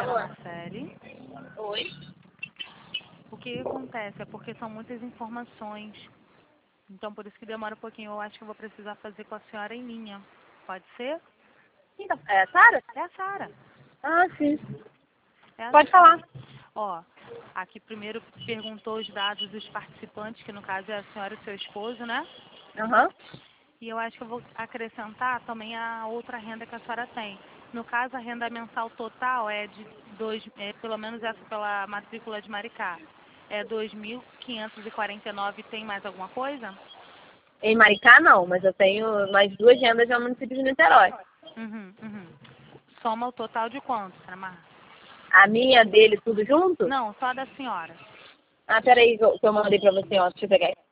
Marcele. Oi. O que acontece é porque são muitas informações. Então, por isso que demora um pouquinho. Eu acho que eu vou precisar fazer com a senhora em linha. Pode ser? Então, é a Sara? É a Sara. Ah, sim. É a Pode Sara. falar. Ó, aqui primeiro perguntou os dados dos participantes, que no caso é a senhora e seu esposo, né? Aham. E eu acho que eu vou acrescentar também a outra renda que a senhora tem. No caso, a renda mensal total é de pelo menos essa pela matrícula de Maricá. É 2.549. Tem mais alguma coisa? Em Maricá, não, mas eu tenho mais 2 rendas no município de Niterói. Uhum. Soma o total de quanto, Sra. Mar? A minha, dele, tudo junto? Não, só da senhora. Ah, peraí, que eu mandei pra você, ó. Deixa eu pegar.